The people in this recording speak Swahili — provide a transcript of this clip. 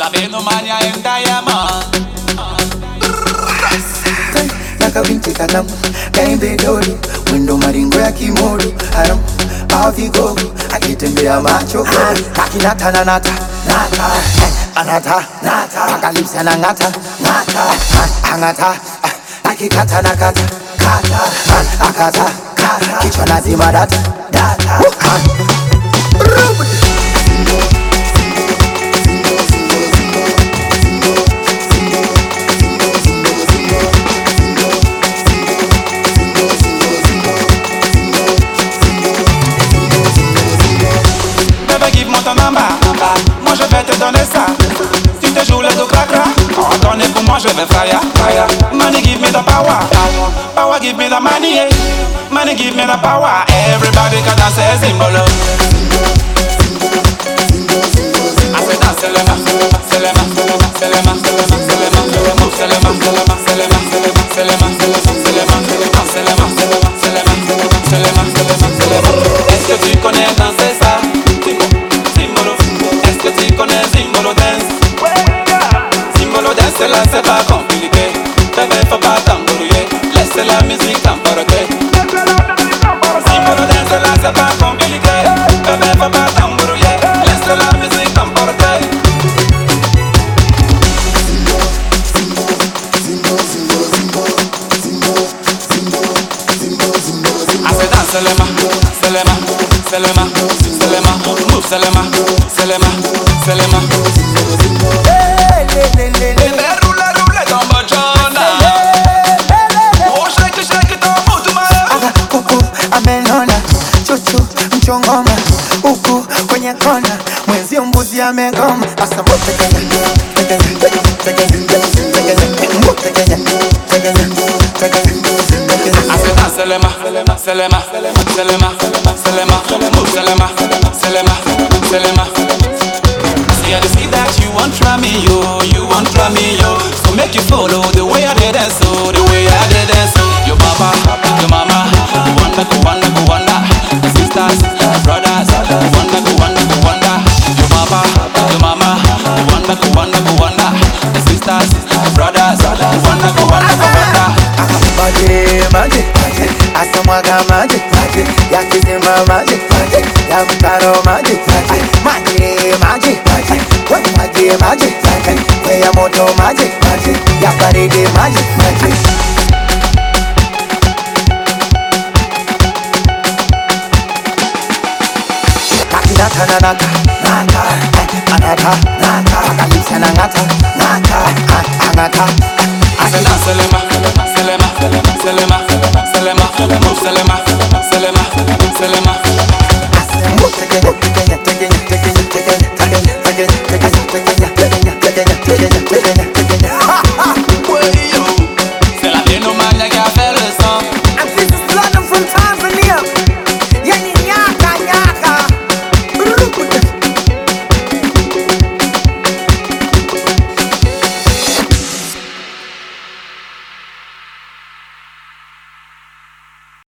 la vendo mania en diamond. Nakabinti kalamu kaimbe doli mwendo maringo ya kimori haram avigogo akitembea macho kakinata nanata nata anata nata akalipsa na ngata ngata angata akikata nakata kata akata kata kichwa nazima data data Moi je vais te donner ça. Tu te joues le do crack-crack. En donner pour moi je vais fire. Money give me the power. Power give me the money. Money give me the power. Everybody can dance a symbolo. I say dance selema, selema, selema, selema, selema, move selema, selema, selema, selema, selema, selema, selema, selema, selema. Est-ce que tu connais danser ça? Est-ce que tu connais Zimbolo Dance? Zimbolo Dance là c'est pas compliqué. Bébé faut pas t'embrouiller. Laisse la musique t'emporter. Zimbolo Dance là c'est pas compliqué. Bébé faut pas t'embrouiller. Laisse la musique t'emporter. Assez dans Selema, Selema, Selema, Selema, move Selema, Selema, Selema. Bébé roule, roule dans ma jona. Oh shake, shake ton bout ma. Kuku amenona chuchu mchongoma huku kwenye kona mwenzi mbuzi amegoma asa mbote kenya Selema, Selema, Selema, Selema, move Selema, Selema, Selema. See I see that you want try me, yo, you want try me, yo. So make you follow the way I did dance, so the way I did dance. Your papa, your mama, go wonder, the sisters, brothers, go wonder. Your papa, your mama, go wonder, the sisters, brothers, go wonder. Maji, asamwaga maji, yakizima maji, ya mtaro maji, maji, ya moto maji, ya baridi maji. Kakinata nanata, anata, akalipsa na ngata, angata. Selema, Selema, Selema, Selema, Selema, move Selema, Selema, Selema.